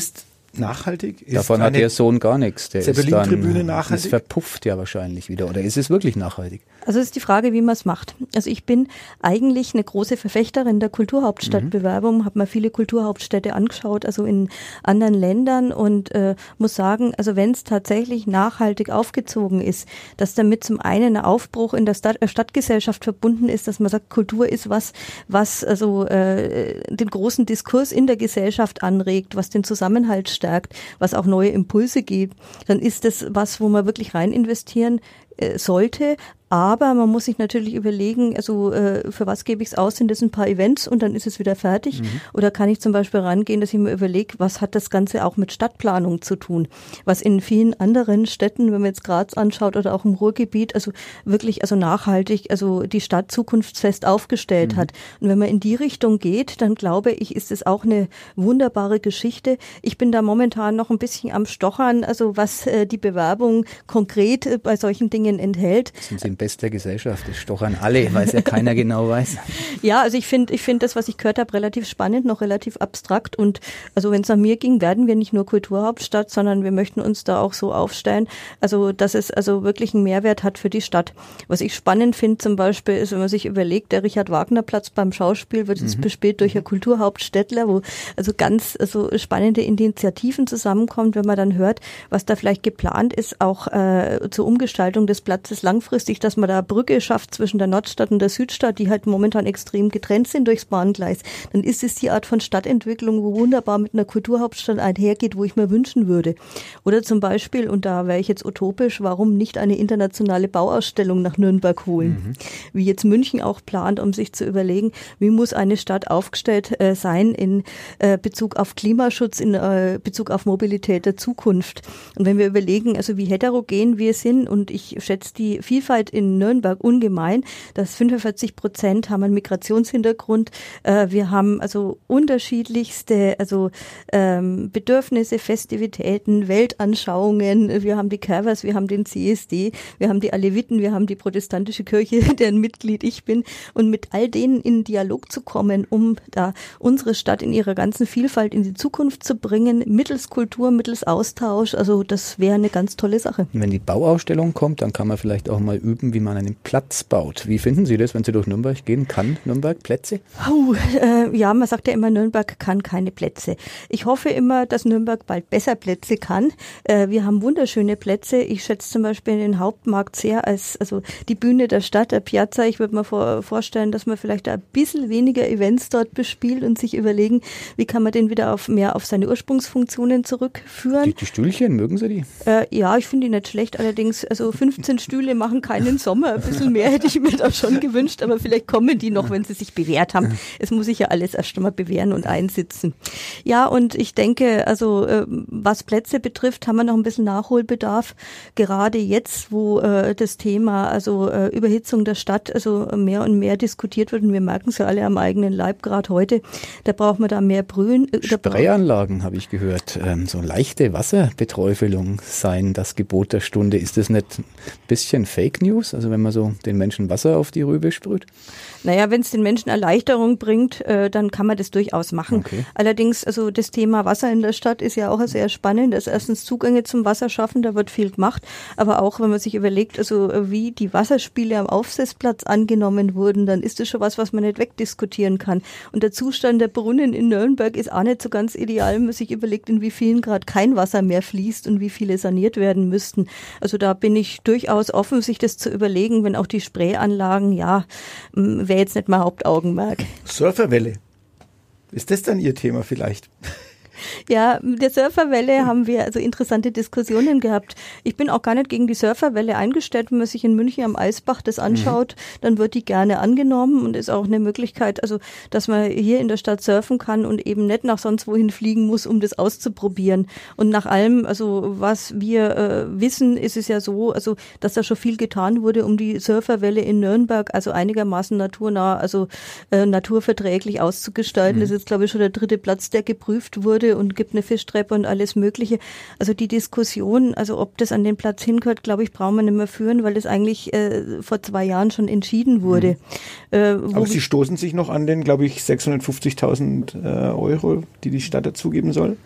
nachhaltig? Ist Davon hat der Sohn gar nichts. Der ist Zeppelin-Tribüne dann, nachhaltig? ist verpufft ja wahrscheinlich wieder. Oder ist es wirklich nachhaltig? Also ist die Frage, wie man es macht. Also ich bin eigentlich eine große Verfechterin der Kulturhauptstadtbewerbung, mhm. habe mir viele Kulturhauptstädte angeschaut, also in anderen Ländern und äh, muss sagen, also wenn es tatsächlich nachhaltig aufgezogen ist, dass damit zum einen ein Aufbruch in der Stadt, äh, Stadtgesellschaft verbunden ist, dass man sagt, Kultur ist was, was also äh, den großen Diskurs in der Gesellschaft anregt, was den Zusammenhalt stärkt, was auch neue Impulse gibt, dann ist das was, wo man wirklich rein investieren äh, sollte. Aber man muss sich natürlich überlegen, also äh, für was gebe ich es aus? Sind das ein paar Events und dann ist es wieder fertig? Mhm. Oder kann ich zum Beispiel rangehen, dass ich mir überlege, was hat das Ganze auch mit Stadtplanung zu tun? Was in vielen anderen Städten, wenn man jetzt Graz anschaut oder auch im Ruhrgebiet, also wirklich also nachhaltig, also die Stadt zukunftsfest aufgestellt mhm. hat. Und wenn man in die Richtung geht, dann glaube ich, ist es auch eine wunderbare Geschichte. Ich bin da momentan noch ein bisschen am Stochern, also was äh, die Bewerbung konkret äh, bei solchen Dingen enthält. Sind Sie bester Gesellschaft, das stochern alle, weil es ja keiner genau weiß. Ja, also ich finde ich finde das, was ich gehört habe, relativ spannend, noch relativ abstrakt und also wenn es an mir ging, werden wir nicht nur Kulturhauptstadt, sondern wir möchten uns da auch so aufstellen, also dass es also wirklich einen Mehrwert hat für die Stadt. Was ich spannend finde zum Beispiel ist, wenn man sich überlegt, der Richard-Wagner-Platz beim Schauspiel wird jetzt mhm. bespielt durch einen Kulturhauptstädtler, wo also ganz also spannende Initiativen zusammenkommt, wenn man dann hört, was da vielleicht geplant ist, auch äh, zur Umgestaltung des Platzes langfristig, dass man da Brücke schafft zwischen der Nordstadt und der Südstadt, die halt momentan extrem getrennt sind durchs Bahngleis, dann ist es die Art von Stadtentwicklung, wo wunderbar mit einer Kulturhauptstadt einhergeht, wo ich mir wünschen würde. Oder zum Beispiel, und da wäre ich jetzt utopisch, warum nicht eine internationale Bauausstellung nach Nürnberg holen? Mhm. Wie jetzt München auch plant, um sich zu überlegen, wie muss eine Stadt aufgestellt äh, sein in äh, Bezug auf Klimaschutz, in äh, Bezug auf Mobilität der Zukunft. Und wenn wir überlegen, also wie heterogen wir sind, und ich schätze die Vielfalt in Nürnberg ungemein, dass fünfundvierzig Prozent haben einen Migrationshintergrund. Äh, wir haben also unterschiedlichste also ähm, Bedürfnisse, Festivitäten, Weltanschauungen. Wir haben die Kervers, wir haben den C S D, wir haben die Aleviten, wir haben die protestantische Kirche, deren Mitglied ich bin. Und mit all denen in Dialog zu kommen, um da unsere Stadt in ihrer ganzen Vielfalt in die Zukunft zu bringen, mittels Kultur, mittels Austausch, also das wäre eine ganz tolle Sache. Wenn die Bauausstellung kommt, dann kann man vielleicht auch mal üben, wie man einen Platz baut. Wie finden Sie das, wenn Sie durch Nürnberg gehen? Kann Nürnberg Plätze? Oh, äh, ja, man sagt ja immer, Nürnberg kann keine Plätze. Ich hoffe immer, dass Nürnberg bald besser Plätze kann. Äh, wir haben wunderschöne Plätze. Ich schätze zum Beispiel den Hauptmarkt sehr als also die Bühne der Stadt, der Piazza. Ich würde mir vor, vorstellen, dass man vielleicht ein bisschen weniger Events dort bespielt und sich überlegen, wie kann man den wieder auf mehr auf seine Ursprungsfunktionen zurückführen. Die, die Stühlchen, mögen Sie die? Äh, ja, ich finde die nicht schlecht. Allerdings, also fünfzehn Stühle machen keinen Sommer. Ein bisschen mehr hätte ich mir da schon gewünscht, aber vielleicht kommen die noch, wenn sie sich bewährt haben. Es muss sich ja alles erst einmal bewähren und einsitzen. Ja, und ich denke, also äh, was Plätze betrifft, haben wir noch ein bisschen Nachholbedarf. Gerade jetzt, wo äh, das Thema also äh, Überhitzung der Stadt also mehr und mehr diskutiert wird, und wir merken es ja alle am eigenen Leib, gerade heute, da braucht man da mehr Brühen. Äh, Sprayanlagen, habe ich gehört. Ähm, so leichte Wasserbeträufelung seien das Gebot der Stunde. Ist das nicht ein bisschen Fake News? Also wenn man so den Menschen Wasser auf die Rübe sprüht? Naja, wenn es den Menschen Erleichterung bringt, äh, dann kann man das durchaus machen. Okay. Allerdings, also das Thema Wasser in der Stadt ist ja auch sehr spannend. Das erstens Zugänge zum Wasser schaffen, da wird viel gemacht. Aber auch, wenn man sich überlegt, also wie die Wasserspiele am Aufsetzplatz angenommen wurden, dann ist das schon was, was man nicht wegdiskutieren kann. Und der Zustand der Brunnen in Nürnberg ist auch nicht so ganz ideal, wenn man sich überlegt, in wie vielen Grad kein Wasser mehr fließt und wie viele saniert werden müssten. Also da bin ich durchaus offen, sich das zu überlegen, wenn auch die Sprayanlagen, ja, wäre jetzt nicht mein Hauptaugenmerk. Surferwelle. Ist das dann Ihr Thema vielleicht? Ja, mit der Surferwelle haben wir also interessante Diskussionen gehabt. Ich bin auch gar nicht gegen die Surferwelle eingestellt. Wenn man sich in München am Eisbach das anschaut, mhm. dann wird die gerne angenommen und ist auch eine Möglichkeit, also dass man hier in der Stadt surfen kann und eben nicht nach sonst wohin fliegen muss, um das auszuprobieren. Und nach allem, also was wir äh, wissen, ist es ja so, also dass da schon viel getan wurde, um die Surferwelle in Nürnberg also einigermaßen naturnah, also äh, naturverträglich auszugestalten. Mhm. Das ist jetzt, glaube ich, schon der dritte Platz, der geprüft wurde und gibt eine Fischtreppe und alles Mögliche. Also die Diskussion, also ob das an den Platz hingehört, glaube ich, brauchen wir nicht mehr führen, weil das eigentlich äh, vor zwei Jahren schon entschieden wurde. Mhm. Äh, Aber Sie stoßen sich noch an den, glaube ich, sechshundertfünfzigtausend äh, Euro, die die Stadt dazugeben soll?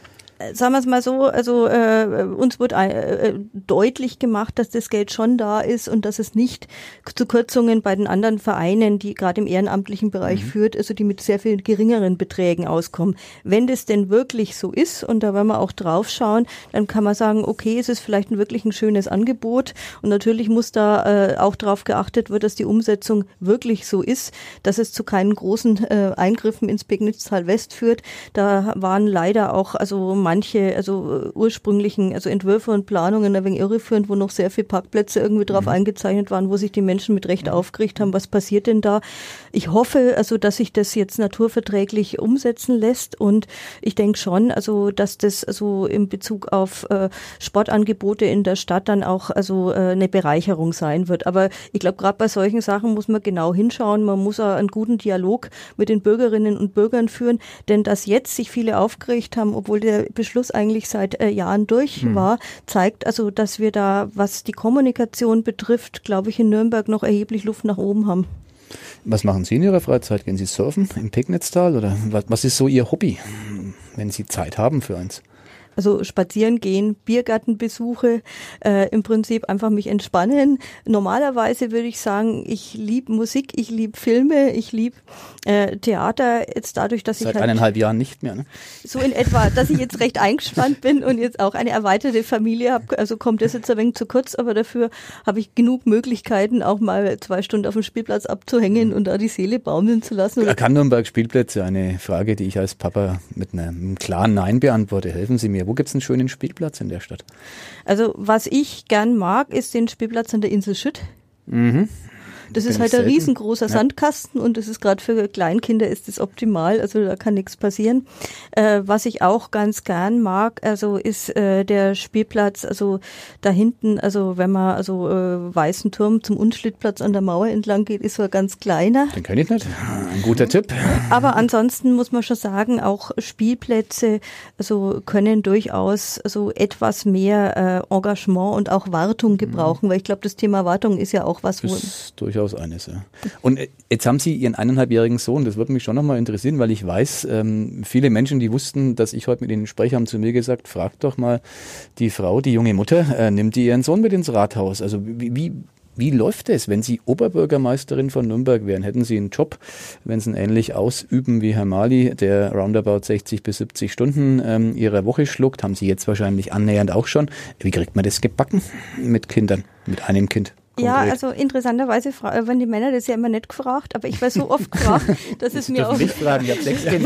sagen wir es mal so, also äh, uns wird äh, deutlich gemacht, dass das Geld schon da ist und dass es nicht zu Kürzungen bei den anderen Vereinen, die gerade im ehrenamtlichen Bereich mhm. führt, also die mit sehr viel geringeren Beträgen auskommen. Wenn das denn wirklich so ist, und da werden wir auch drauf schauen, dann kann man sagen, okay, es ist vielleicht ein wirklich ein schönes Angebot und natürlich muss da äh, auch darauf geachtet werden, dass die Umsetzung wirklich so ist, dass es zu keinen großen äh, Eingriffen ins Pegnitztal West führt. Da waren leider auch also manche also ursprünglichen also Entwürfe und Planungen ein wenig irreführend, wo noch sehr viele Parkplätze irgendwie drauf mhm. eingezeichnet waren, wo sich die Menschen mit Recht mhm. aufgeregt haben, was passiert denn da? Ich hoffe also, dass sich das jetzt naturverträglich umsetzen lässt und ich denke schon, also dass das also in Bezug auf äh, Sportangebote in der Stadt dann auch also äh, eine Bereicherung sein wird. Aber ich glaube, gerade bei solchen Sachen muss man genau hinschauen. Man muss auch einen guten Dialog mit den Bürgerinnen und Bürgern führen, denn dass jetzt sich viele aufgeregt haben, obwohl der Beschluss eigentlich seit äh, Jahren durch hm. war, zeigt also, dass wir da, was die Kommunikation betrifft, glaube ich, in Nürnberg noch erheblich Luft nach oben haben. Was machen Sie in Ihrer Freizeit? Gehen Sie surfen im Pegnitztal oder was, was ist so Ihr Hobby, wenn Sie Zeit haben für eins? Also spazieren gehen, Biergartenbesuche, äh, im Prinzip einfach mich entspannen. Normalerweise würde ich sagen, ich liebe Musik, ich liebe Filme, ich liebe äh, Theater. Jetzt dadurch, dass Seit ich halt eineinhalb Jahren nicht mehr, ne? So in etwa, dass ich jetzt recht eingespannt bin und jetzt auch eine erweiterte Familie habe. Also kommt das jetzt ein wenig zu kurz, aber dafür habe ich genug Möglichkeiten, auch mal zwei Stunden auf dem Spielplatz abzuhängen mhm. und da die Seele baumeln zu lassen. Kann Nürnberg Spielplätze? Eine Frage, die ich als Papa mit einem klaren Nein beantworte. Helfen Sie mir. Wo gibt es einen schönen Spielplatz in der Stadt? Also was ich gern mag, ist den Spielplatz an der Insel Schütt. Mhm. Das ist halt ein riesengroßer ja. Sandkasten und das ist gerade für Kleinkinder ist das optimal, also da kann nichts passieren. Äh, was ich auch ganz gern mag, also ist äh, der Spielplatz, also da hinten, also wenn man also äh, Weißen Turm zum Unschlittplatz an der Mauer entlang geht, ist so ein ganz kleiner. Den kenne ich nicht. Ein guter Tipp. Aber ansonsten muss man schon sagen, auch Spielplätze also können durchaus also etwas mehr äh, Engagement und auch Wartung gebrauchen, mhm. weil ich glaube, das Thema Wartung ist ja auch was, wo ist durchaus eines, ja. Und jetzt haben Sie Ihren eineinhalbjährigen Sohn, das würde mich schon nochmal interessieren, weil ich weiß, ähm, viele Menschen, die wussten, dass ich heute mit Ihnen spreche, haben zu mir gesagt, frag doch mal die Frau, die junge Mutter, äh, nimmt die ihren Sohn mit ins Rathaus? Also wie, wie, wie läuft es, wenn Sie Oberbürgermeisterin von Nürnberg wären? Hätten Sie einen Job, wenn Sie ihn ähnlich ausüben wie Herr Mali, der roundabout sechzig bis siebzig Stunden ähm, Ihrer Woche schluckt, haben Sie jetzt wahrscheinlich annähernd auch schon. Wie kriegt man das gebacken mit Kindern, mit einem Kind? Konkret. Ja, also interessanterweise werden die Männer das ja immer nicht gefragt, aber ich war so oft gefragt, dass es mir auch... Ich fragen, ich habe sechs Kinder.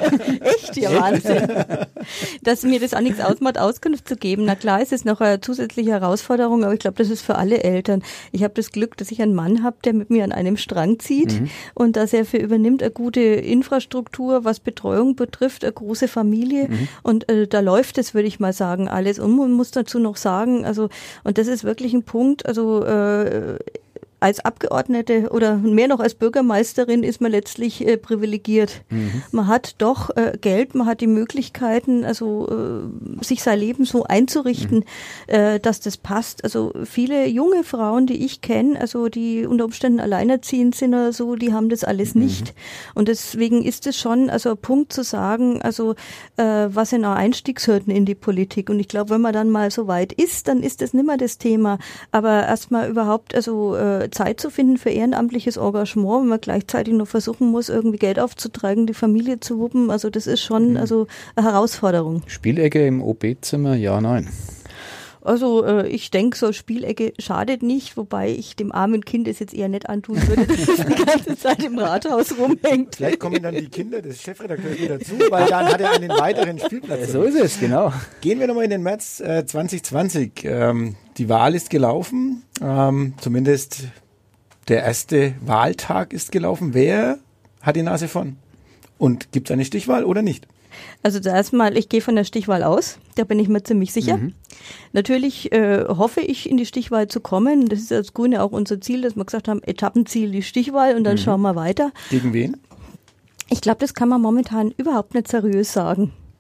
Echt? Ja, Wahnsinn. Dass mir das auch nichts ausmacht, Auskunft zu geben. Na klar, es ist noch eine zusätzliche Herausforderung, aber ich glaube, das ist für alle Eltern. Ich habe das Glück, dass ich einen Mann habe, der mit mir an einem Strang zieht mhm. und dass er für übernimmt eine gute Infrastruktur, was Betreuung betrifft, eine große Familie mhm. und äh, da läuft es, würde ich mal sagen, alles. Und man muss dazu noch sagen, also und das ist wirklich ein Punkt, also äh, als Abgeordnete oder mehr noch als Bürgermeisterin ist man letztlich äh, privilegiert. Mhm. Man hat doch äh, Geld, man hat die Möglichkeiten, also äh, sich sein Leben so einzurichten, mhm. äh, dass das passt. Also viele junge Frauen, die ich kenne, also die unter Umständen alleinerziehend sind oder so, die haben das alles mhm. nicht. Und deswegen ist es schon also ein Punkt zu sagen, also äh, was sind auch Einstiegshürden in die Politik. Und ich glaube, wenn man dann mal so weit ist, dann ist das nicht mehr das Thema. Aber erstmal überhaupt also äh, Zeit zu finden für ehrenamtliches Engagement, wenn man gleichzeitig noch versuchen muss, irgendwie Geld aufzutreiben, die Familie zu wuppen. Also das ist schon mhm. also eine Herausforderung. Spielecke im O B-Zimmer, ja, nein. Also äh, ich denke, so Spielecke schadet nicht, wobei ich dem armen Kind es jetzt eher nicht antun würde, dass es die ganze Zeit im Rathaus rumhängt. Vielleicht kommen dann die Kinder des Chefredakteurs wieder dazu, weil dann hat er einen weiteren Spielplatz. Ja, so ist es, genau. Gehen wir nochmal in den März äh, zwanzig zwanzig. Ähm, die Wahl ist gelaufen, ähm, zumindest der erste Wahltag ist gelaufen. Wer hat die Nase vorn? Und gibt es eine Stichwahl oder nicht? Also zuerst mal, ich gehe von der Stichwahl aus, da bin ich mir ziemlich sicher. Mhm. Natürlich äh, hoffe ich, in die Stichwahl zu kommen. Das ist als Grüne auch unser Ziel, dass wir gesagt haben, Etappenziel die Stichwahl und dann mhm. schauen wir weiter. Gegen wen? Ich glaube, das kann man momentan überhaupt nicht seriös sagen.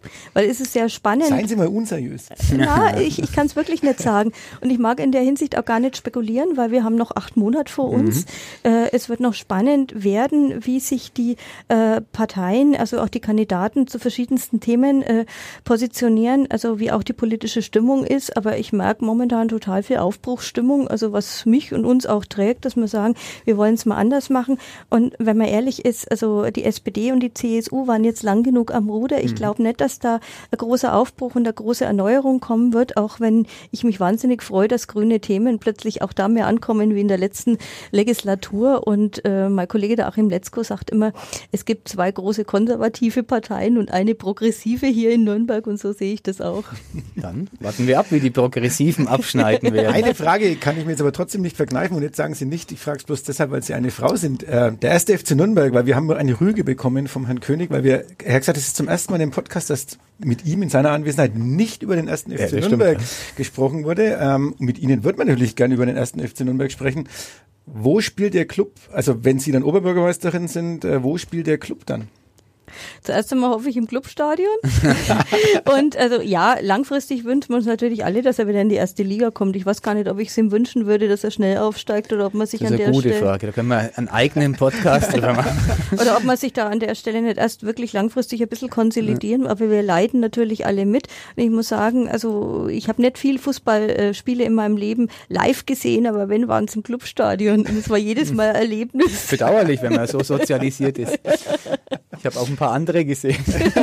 Weil es ist sehr spannend. Seien Sie mal unseriös. Ja, ich, ich kann es wirklich nicht sagen. Und ich mag in der Hinsicht auch gar nicht spekulieren, weil wir haben noch acht Monate vor uns. Mhm. Äh, es wird noch spannend werden, wie sich die äh, Parteien, also auch die Kandidaten zu verschiedensten Themen äh, positionieren, also wie auch die politische Stimmung ist. Aber ich merke momentan total viel Aufbruchsstimmung, also was mich und uns auch trägt, dass wir sagen, wir wollen es mal anders machen. Und wenn man ehrlich ist, also die S P D und die C S U waren jetzt lang genug am Ruder. Ich mhm. glaube nicht, dass da ein großer Aufbruch und eine große Erneuerung kommen wird, auch wenn ich mich wahnsinnig freue, dass grüne Themen plötzlich auch da mehr ankommen wie in der letzten Legislatur. Und äh, mein Kollege der Achim Letzko sagt immer, es gibt zwei große konservative Parteien und eine progressive hier in Nürnberg, und so sehe ich das auch. Dann warten wir ab, wie die Progressiven abschneiden werden. Eine Frage kann ich mir jetzt aber trotzdem nicht verkneifen, und jetzt sagen Sie nicht, ich frage es bloß deshalb, weil Sie eine Frau sind. Äh, der erste F C Nürnberg, weil wir haben eine Rüge bekommen vom Herrn König, weil wir, er hat gesagt, es ist zum ersten Mal im Podcast, dass mit ihm in seiner Anwesenheit nicht über den ersten F C ja, Nürnberg stimmt. gesprochen wurde. Ähm, mit Ihnen wird man natürlich gerne über den ersten F C Nürnberg sprechen. Wo spielt der Club, also wenn Sie dann Oberbürgermeisterin sind, äh, wo spielt der Club dann? Zuerst einmal hoffe ich im Clubstadion. Und also ja, langfristig wünschen wir uns natürlich alle, dass er wieder in die erste Liga kommt. Ich weiß gar nicht, ob ich es ihm wünschen würde, dass er schnell aufsteigt oder ob man sich an der Stelle... Das ist eine gute Frage, da können wir einen eigenen Podcast drüber machen. Oder ob man sich da an der Stelle nicht erst wirklich langfristig ein bisschen konsolidieren, ja. Aber wir leiden natürlich alle mit. Und ich muss sagen, also ich habe nicht viel Fußballspiele in meinem Leben live gesehen, aber wenn, waren es im Clubstadion. Und es war jedes Mal ein Erlebnis. Bedauerlich, wenn man so sozialisiert ist. Ich habe auch ein paar andere gesehen.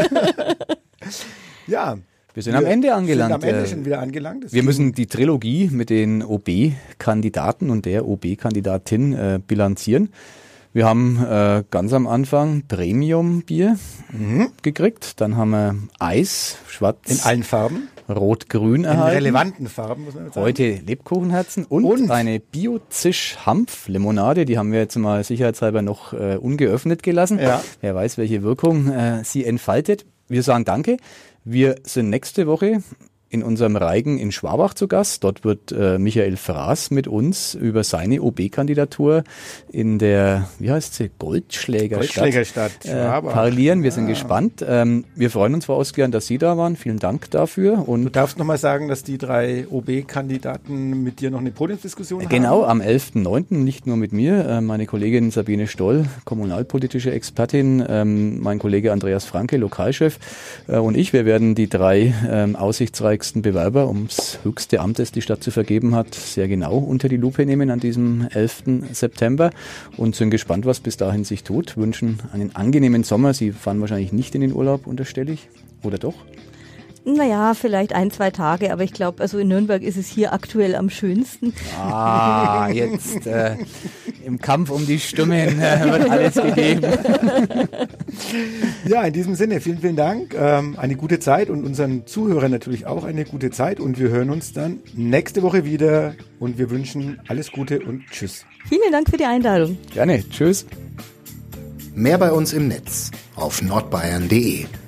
Ja. Wir sind wir am Ende angelangt. Sind am Ende schon wieder angelangt. Das wir müssen die Trilogie mit den O B-Kandidaten und der O B-Kandidatin äh, bilanzieren. Wir haben äh, ganz am Anfang Premium-Bier mhm. gekriegt. Dann haben wir Eis, schwarz. In allen Farben. Rot-Grün erhalten. In relevanten Farben, muss man sagen. Heute Lebkuchenherzen und, und? eine Bio-Zisch-Hanf-Limonade. Die haben wir jetzt mal sicherheitshalber noch äh, ungeöffnet gelassen. Ja. Wer weiß, welche Wirkung äh, sie entfaltet. Wir sagen Danke. Wir sind nächste Woche in unserem Reigen in Schwabach zu Gast. Dort wird äh, Michael Fraß mit uns über seine O B-Kandidatur in der, wie heißt sie, Goldschlägerstadt, Goldschlägerstadt äh, parlieren. Wir sind ah. gespannt. Ähm, wir freuen uns, Frau Oskian, dass Sie da waren. Vielen Dank dafür. Und du darfst nochmal sagen, dass die drei O B-Kandidaten mit dir noch eine Podiumsdiskussion äh, haben? Genau, am elften neunten nicht nur mit mir, äh, meine Kollegin Sabine Stoll, kommunalpolitische Expertin, ähm, mein Kollege Andreas Franke, Lokalchef äh, und ich. Wir werden die drei ähm, aussichtsreichen Bewerber, ums höchste Amt, das die Stadt zu vergeben hat, sehr genau unter die Lupe nehmen an diesem elften September und sind gespannt, was bis dahin sich tut. Wünschen einen angenehmen Sommer. Sie fahren wahrscheinlich nicht in den Urlaub, unterstelle ich, oder doch? Naja, vielleicht ein, zwei Tage, aber ich glaube, also in Nürnberg ist es hier aktuell am schönsten. Ah, jetzt äh, im Kampf um die Stimmen äh, wird alles gegeben. Ja, in diesem Sinne, vielen, vielen Dank. Ähm, eine gute Zeit und unseren Zuhörern natürlich auch eine gute Zeit und wir hören uns dann nächste Woche wieder und wir wünschen alles Gute und tschüss. Vielen Dank für die Einladung. Gerne, tschüss. Mehr bei uns im Netz auf nordbayern punkt de.